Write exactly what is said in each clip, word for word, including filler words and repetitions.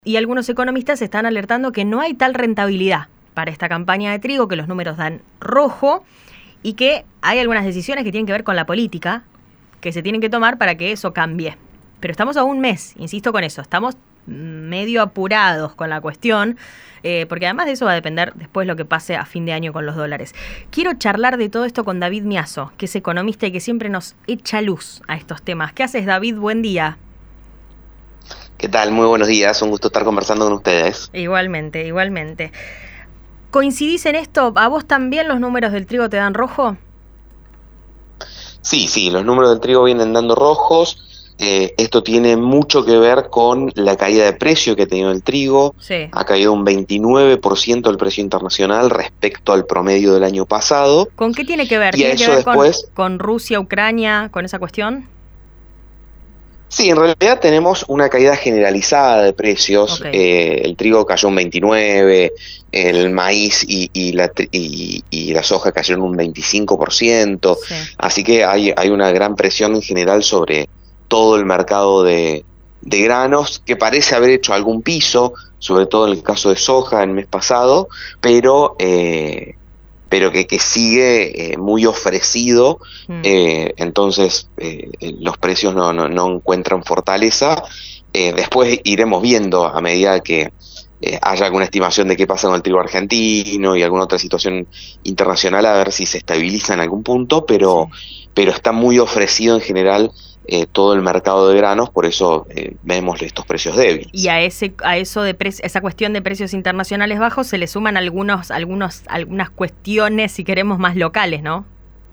Y algunos economistas están alertando que no hay tal rentabilidad para esta campaña de trigo, que los números dan rojo y que hay algunas decisiones que tienen que ver con la política que se tienen que tomar para que eso cambie. Pero estamos a un mes, insisto con eso, estamos medio apurados con la cuestión, eh, porque además de eso va a depender después lo que pase a fin de año con los dólares. Quiero charlar de todo esto con David Miazo, que es economista y que siempre nos echa luz a estos temas. ¿Qué haces, David? Buen día. ¿Qué tal? Muy buenos días, un gusto estar conversando con ustedes. Igualmente, igualmente. ¿Coincidís en esto? ¿A vos también los números del trigo te dan rojo? Sí, sí, los números del trigo vienen dando rojos. Eh, esto tiene mucho que ver con la caída de precio que ha tenido el trigo. Sí. Ha caído un veintinueve por ciento el precio internacional respecto al promedio del año pasado. ¿Con qué tiene que ver? Y ¿Tiene a que eso ver después, con, con Rusia, Ucrania, con esa cuestión? Sí, en realidad tenemos una caída generalizada de precios. Okay. Eh, el trigo cayó un veintinueve por ciento, el maíz y, y, la, y, y la soja cayeron un veinticinco por ciento. Sí. Así que hay, hay una gran presión en general sobre todo el mercado de, de granos, que parece haber hecho algún piso, sobre todo en el caso de soja el mes pasado, pero... Eh, pero que, que sigue eh, muy ofrecido, Mm. eh, entonces eh, los precios no, no, no encuentran fortaleza. Eh, después iremos viendo a medida que eh, haya alguna estimación de qué pasa con el trigo argentino y alguna otra situación internacional, a ver si se estabiliza en algún punto, pero, Sí. pero está muy ofrecido en general eh, todo el mercado de granos, por eso eh, vemos estos precios débiles. Y a ese a eso de pre- esa cuestión de precios internacionales bajos se le suman algunos algunos algunas cuestiones, si queremos, más locales, ¿no?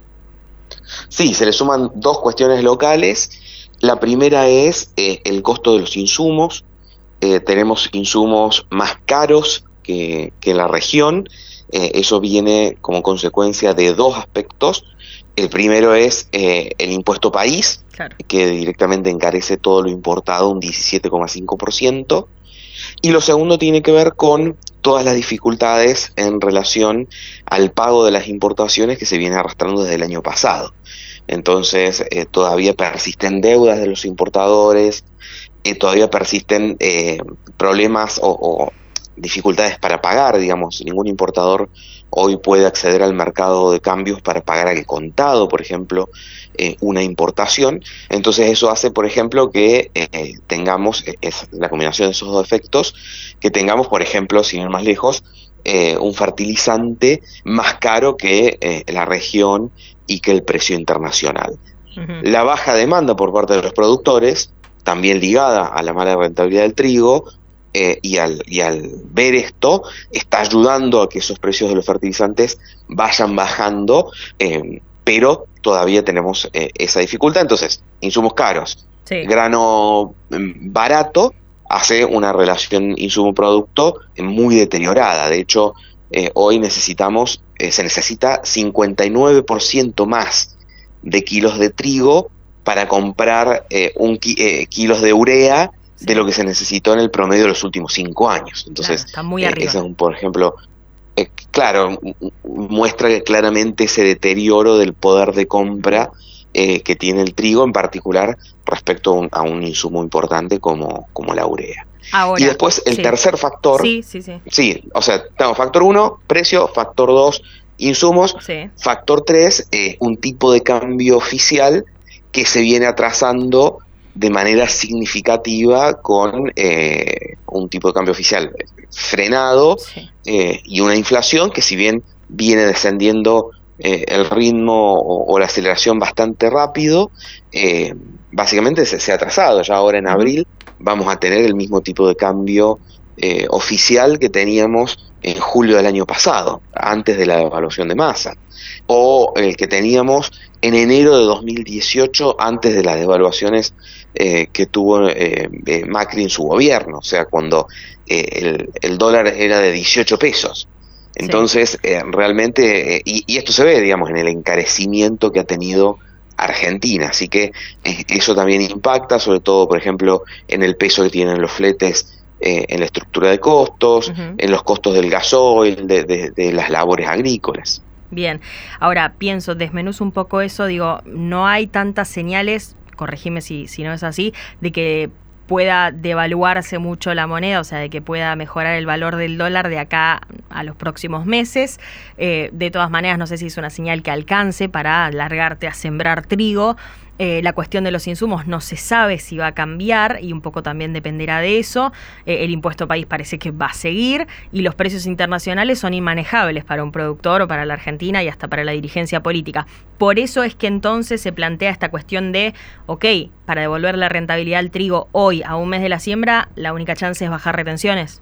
Sí, se le suman dos cuestiones locales. La primera es eh, el costo de los insumos. Eh, tenemos insumos más caros que, que en la región. Eh, eso viene como consecuencia de dos aspectos. El primero es eh, el impuesto país, Claro. que directamente encarece todo lo importado un diecisiete coma cinco por ciento. Y lo segundo tiene que ver con todas las dificultades en relación al pago de las importaciones que se viene arrastrando desde el año pasado. Entonces, eh, todavía persisten deudas de los importadores, eh, todavía persisten eh, problemas o, o dificultades para pagar, digamos. Ningún importador hoy puede acceder al mercado de cambios para pagar al contado, por ejemplo, eh, una importación. Entonces eso hace, por ejemplo, que eh, tengamos, es la combinación de esos dos efectos, que tengamos, por ejemplo, sin ir más lejos, eh, un fertilizante más caro que eh, la región y que el precio internacional. Uh-huh. La baja demanda por parte de los productores, también ligada a la mala rentabilidad del trigo, eh, y, al, y al ver esto, está ayudando a que esos precios de los fertilizantes vayan bajando, eh, pero todavía tenemos eh, esa dificultad. Entonces, insumos caros, Sí. grano barato, hace una relación insumo-producto muy deteriorada. De hecho, eh, hoy necesitamos, eh, se necesita cincuenta y nueve por ciento más de kilos de trigo para comprar eh, un ki- eh, kilos de urea Sí. de lo que se necesitó en el promedio de los últimos cinco años. Entonces, Claro, está muy eh, arriba. ese es un, por ejemplo, eh, claro, muestra claramente ese deterioro del poder de compra eh, que tiene el trigo, en particular respecto a un, a un insumo importante como, como la urea. Ahora, Y después el sí. tercer factor, Sí, sí, sí. sí, o sea, tenemos factor uno, precio, factor dos, insumos, Sí. factor tres, eh, un tipo de cambio oficial que se viene atrasando de manera significativa con eh, un tipo de cambio oficial frenado, Sí. eh, y una inflación que, si bien viene descendiendo eh, el ritmo o, o la aceleración bastante rápido, eh, básicamente se, se ha atrasado. Ya ahora en Uh-huh. abril vamos a tener el mismo tipo de cambio eh, oficial que teníamos en julio del año pasado, antes de la devaluación de Massa, o el que teníamos en enero de dos mil dieciocho, antes de las devaluaciones eh, que tuvo eh, eh, Macri en su gobierno, o sea, cuando eh, el, el dólar era de dieciocho pesos. Entonces, eh, realmente, eh, y, y esto se ve, digamos, en el encarecimiento que ha tenido Argentina, así que eh, eso también impacta, sobre todo, por ejemplo, en el peso que tienen los fletes eh, en la estructura de costos, Uh-huh. en los costos del gasoil, de, de, de las labores agrícolas. Bien, ahora pienso, desmenuzo un poco eso, digo, no hay tantas señales, corregime si, si no es así, de que pueda devaluarse mucho la moneda, o sea, de que pueda mejorar el valor del dólar de acá a los próximos meses. Eh, de todas maneras, no sé si es una señal que alcance para largarte a sembrar trigo. Eh, la cuestión de los insumos no se sabe si va a cambiar y un poco también dependerá de eso. Eh, el impuesto país parece que va a seguir y los precios internacionales son inmanejables para un productor o para la Argentina y hasta para la dirigencia política. Por eso es que entonces se plantea esta cuestión de, ok, para devolver la rentabilidad al trigo hoy a un mes de la siembra, la única chance es bajar retenciones.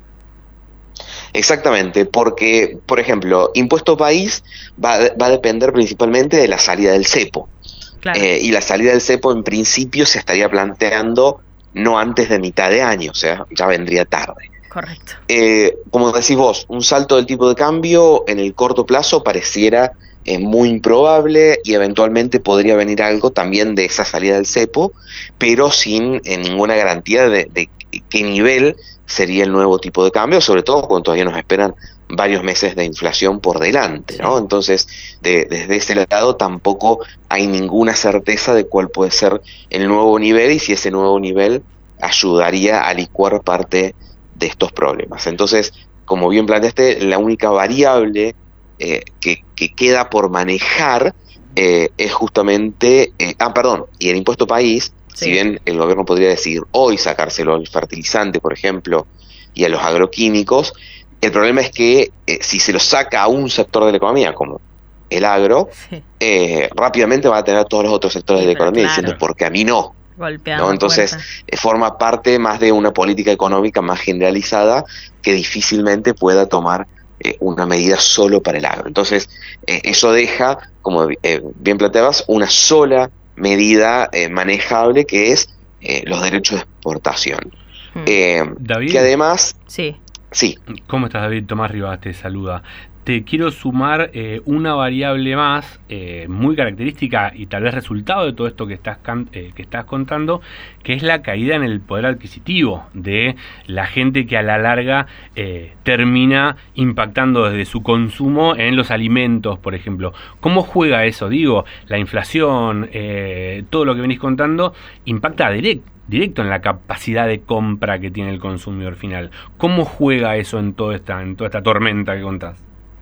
Exactamente, porque, por ejemplo, impuesto país va, va a depender principalmente de la salida del cepo. Claro. Eh, y la salida del cepo en principio se estaría planteando no antes de mitad de año, o sea, ya vendría tarde. Correcto. Eh, como decís vos, un salto del tipo de cambio en el corto plazo pareciera eh, muy improbable y eventualmente podría venir algo también de esa salida del cepo, pero sin eh, ninguna garantía de, de qué nivel sería el nuevo tipo de cambio, sobre todo cuando todavía nos esperan varios meses de inflación por delante, ¿no? Entonces, de, desde ese lado tampoco hay ninguna certeza de cuál puede ser el nuevo nivel y si ese nuevo nivel ayudaría a licuar parte de estos problemas. Entonces, como bien planteaste, la única variable eh, que, que queda por manejar eh, es justamente, eh, ah, perdón, y el impuesto país, sí. Si bien el gobierno podría decidir hoy sacárselo al fertilizante, por ejemplo, y a los agroquímicos, el problema es que eh, si se lo saca a un sector de la economía, como el agro, sí. eh, rápidamente va a tener todos los otros sectores sí, de la economía claro. diciendo, porque a mí no. ¿no? Entonces, eh, forma parte más de una política económica más generalizada que difícilmente pueda tomar eh, una medida solo para el agro. Entonces, eh, eso deja, como eh, bien planteabas, una sola medida eh, manejable que es eh, los derechos de exportación. Hmm. Eh, David, que además... Sí. Sí. ¿Cómo estás, David? Tomás Rivas te saluda. Te quiero sumar eh, una variable más eh, muy característica y tal vez resultado de todo esto que estás, can- eh, que estás contando, que es la caída en el poder adquisitivo de la gente que a la larga eh, termina impactando desde su consumo en los alimentos, por ejemplo. ¿Cómo juega eso? Digo, la inflación, eh, todo lo que venís contando, impacta directo. directo en la capacidad de compra que tiene el consumidor final. ¿Cómo juega eso en toda esta, en toda esta tormenta que contás?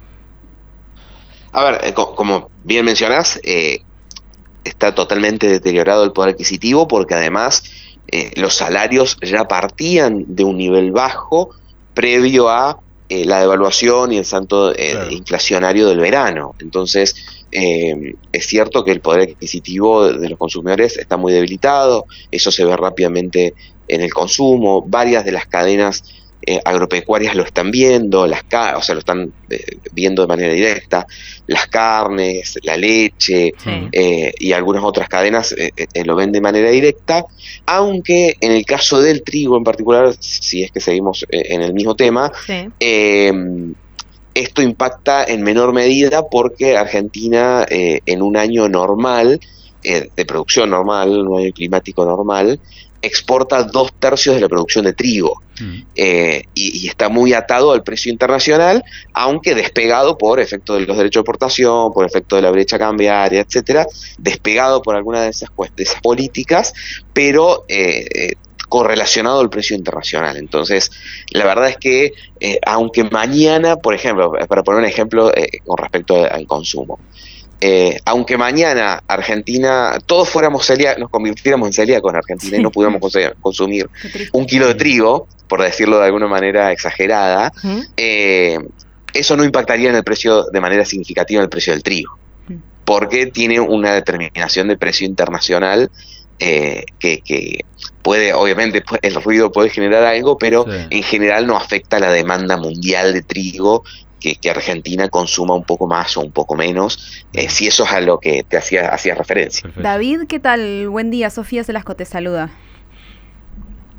A ver, eh, co- como bien mencionás, eh, está totalmente deteriorado el poder adquisitivo porque además eh, los salarios ya partían de un nivel bajo previo a eh, la devaluación y el salto eh, claro. inflacionario del verano. Entonces, eh, es cierto que el poder adquisitivo de los consumidores está muy debilitado, eso se ve rápidamente en el consumo, varias de las cadenas eh, agropecuarias lo están viendo, las ca- o sea, lo están eh, viendo de manera directa, las carnes, la leche sí. eh, y algunas otras cadenas eh, eh, lo ven de manera directa, aunque en el caso del trigo en particular, si es que seguimos eh, en el mismo tema, sí. eh, esto impacta en menor medida porque Argentina eh, en un año normal, eh, de producción normal, un año climático normal, exporta dos tercios de la producción de trigo mm. eh, y, y está muy atado al precio internacional, aunque despegado por efecto de los derechos de exportación, por efecto de la brecha cambiaria, etcétera, despegado por alguna de esas, de esas políticas, pero eh, eh, correlacionado al precio internacional. Entonces, la verdad es que, eh, aunque mañana, por ejemplo, para poner un ejemplo eh, con respecto al consumo, eh, aunque mañana Argentina, todos fuéramos celíacos, nos convirtiéramos en celíacos en Argentina sí. y no pudiéramos consumir un kilo de trigo, por decirlo de alguna manera exagerada, ¿Mm? eh, eso no impactaría en el precio de manera significativa en el precio del trigo, ¿Mm? porque tiene una determinación de precio internacional eh, que, que puede, obviamente, el ruido puede generar algo, pero sí. en general no afecta a la demanda mundial de trigo, que, que Argentina consuma un poco más o un poco menos, eh, si eso es a lo que te hacía, hacía referencia. Perfecto. David, ¿qué tal? Buen día, Sofía Selasco te saluda.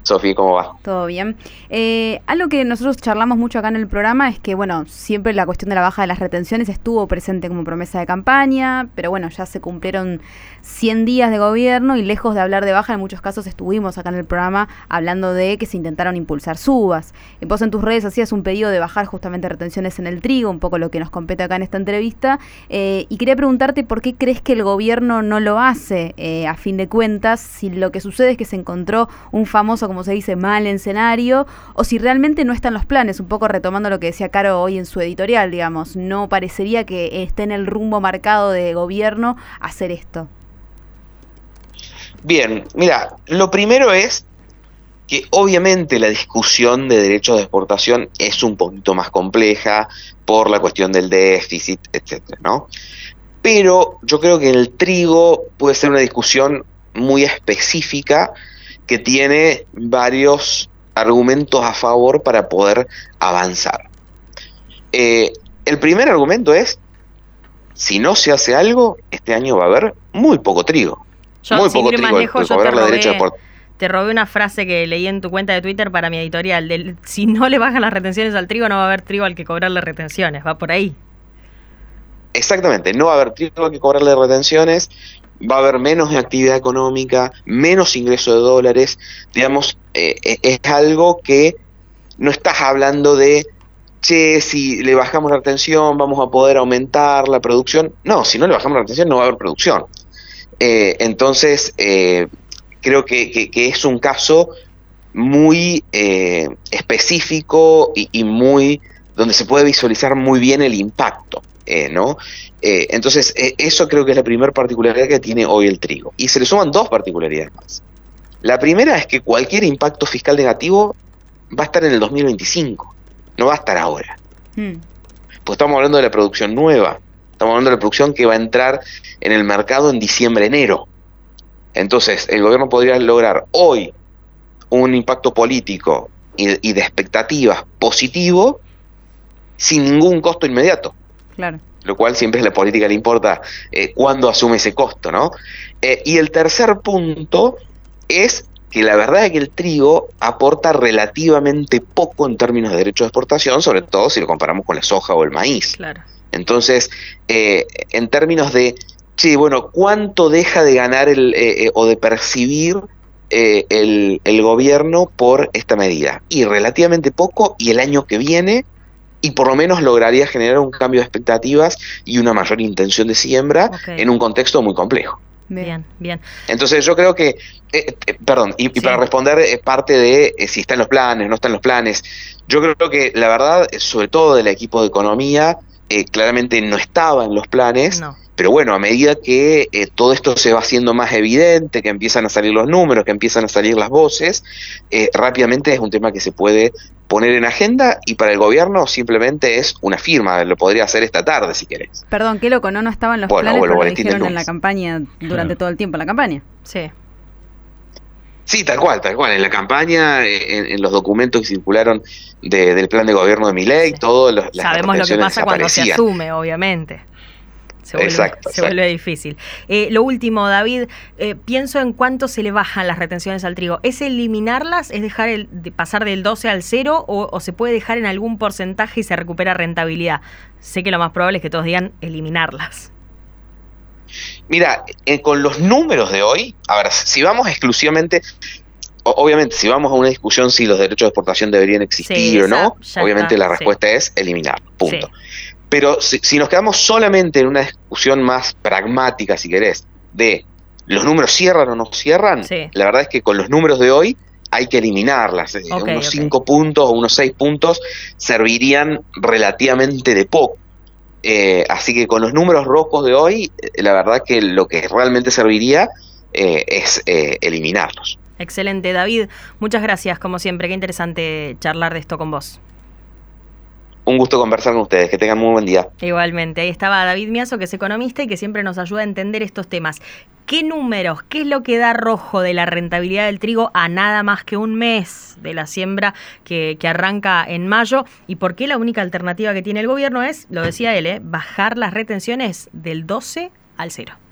Sofi, ¿cómo va? Todo bien. Eh, algo que nosotros charlamos mucho acá en el programa es que, bueno, siempre la cuestión de la baja de las retenciones estuvo presente como promesa de campaña, pero bueno, ya se cumplieron cien días de gobierno y lejos de hablar de baja, en muchos casos estuvimos acá en el programa hablando de que se intentaron impulsar subas. Y vos en tus redes hacías un pedido de bajar justamente retenciones en el trigo, un poco lo que nos compete acá en esta entrevista, eh, y quería preguntarte por qué crees que el gobierno no lo hace, eh, a fin de cuentas, si lo que sucede es que se encontró un famoso, como se dice, mal escenario, o si realmente no están los planes, un poco retomando lo que decía Caro hoy en su editorial, digamos, no parecería que esté en el rumbo marcado de gobierno hacer esto. Bien, mira, lo primero es que obviamente la discusión de derechos de exportación es un poquito más compleja por la cuestión del déficit, etcétera, ¿no? Pero yo creo que en el trigo puede ser una discusión muy específica que tiene varios argumentos a favor para poder avanzar. Eh, el primer argumento es, si no se hace algo, este año va a haber muy poco trigo. Yo, muy sin poco ir más trigo. lejos, yo te robé, te robé una frase que leí en tu cuenta de Twitter para mi editorial, del, si no le bajan las retenciones al trigo, no va a haber trigo al que cobrarle retenciones, va por ahí. Exactamente, no va a haber trigo al que cobrarle retenciones, va a haber menos actividad económica, menos ingreso de dólares, digamos, eh, es algo que no estás hablando de, che, si le bajamos la retención vamos a poder aumentar la producción. No, si no le bajamos la retención no va a haber producción. Eh, entonces, eh, creo que, que, que es un caso muy eh, específico y, y muy donde se puede visualizar muy bien el impacto. Eh, ¿no? Eh, entonces, eh, eso creo que es la primera particularidad que tiene hoy el trigo. Y se le suman dos particularidades más. La primera es que cualquier impacto fiscal negativo va a estar en el dos mil veinticinco, no va a estar ahora. Mm. Pues estamos hablando de la producción nueva, estamos hablando de la producción que va a entrar en el mercado en diciembre, enero. Entonces, el gobierno podría lograr hoy un impacto político y, y de expectativas positivo sin ningún costo inmediato. Claro. Lo cual siempre a la política le importa eh, cuándo asume ese costo, ¿no? Eh, y el tercer punto es que la verdad es que el trigo aporta relativamente poco en términos de derechos de exportación, sobre todo si lo comparamos con la soja o el maíz. Claro. Entonces, eh, en términos de, che, bueno, ¿cuánto deja de ganar el, eh, eh, o de percibir eh, el, el gobierno por esta medida? Y relativamente poco, y el año que viene, y por lo menos lograría generar un cambio de expectativas y una mayor intención de siembra, okay, en un contexto muy complejo. Bien, bien. Entonces yo creo que, eh, eh, perdón, y, sí. y para responder eh, parte de eh, si está en los planes, no está en los planes, yo creo que la verdad, sobre todo del equipo de economía, eh, claramente no estaba en los planes, no. Pero bueno, a medida que eh, todo esto se va haciendo más evidente, que empiezan a salir los números, que empiezan a salir las voces, eh, rápidamente es un tema que se puede poner en agenda, y para el gobierno simplemente es una firma, lo podría hacer esta tarde si querés. Perdón, qué loco, ¿no? No estaban los bueno, planes, bueno, pero lo dijeron en la campaña durante todo el tiempo, en la campaña. Sí. Sí, tal cual, tal cual. En la campaña, en, en los documentos que circularon de, del plan de gobierno de Milei, sí, todo los, las sabemos lo que pasa cuando se asume, obviamente. Se vuelve, exacto, se vuelve difícil. Eh, lo último, David, eh, pienso en cuánto se le bajan las retenciones al trigo. ¿Es eliminarlas? ¿Es dejar el, de pasar del doce al cero? O, ¿O se puede dejar en algún porcentaje y se recupera rentabilidad? Sé que lo más probable es que todos digan eliminarlas. Mira, eh, con los números de hoy, a ver, si vamos exclusivamente, obviamente, si vamos a una discusión si los derechos de exportación deberían existir sí, o no, obviamente está, la respuesta sí. es eliminar, punto. Sí. Pero si, si nos quedamos solamente en una discusión más pragmática, si querés, de los números cierran o no cierran, sí. la verdad es que con los números de hoy hay que eliminarlas. Okay, unos okay. cinco puntos o unos seis puntos servirían relativamente de poco. Eh, así que con los números rojos de hoy, la verdad que lo que realmente serviría eh, es eh, eliminarlos. Excelente, David. Muchas gracias, como siempre. Qué interesante charlar de esto con vos. Un gusto conversar con ustedes, que tengan muy buen día. Igualmente, ahí estaba David Miazo, que es economista y que siempre nos ayuda a entender estos temas. ¿Qué números, qué es lo que da rojo de la rentabilidad del trigo a nada más que un mes de la siembra que, que arranca en mayo? ¿Y por qué la única alternativa que tiene el gobierno es, lo decía él, eh, bajar las retenciones del doce al cero?